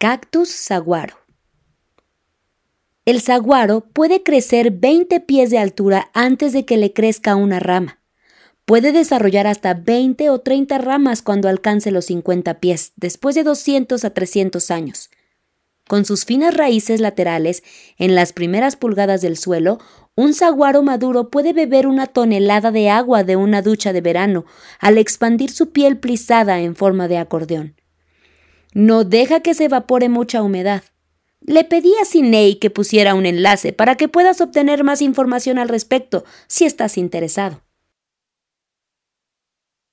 Cactus saguaro. El saguaro puede crecer 20 pies de altura antes de que le crezca una rama. Puede desarrollar hasta 20 o 30 ramas cuando alcance los 50 pies, después de 200 a 300 años. Con sus finas raíces laterales, en las primeras pulgadas del suelo, un saguaro maduro puede beber 1 tonelada de agua de una ducha de verano al expandir su piel plisada en forma de acordeón. No deja que se evapore mucha humedad. Le pedí a Sinei que pusiera un enlace para que puedas obtener más información al respecto si estás interesado.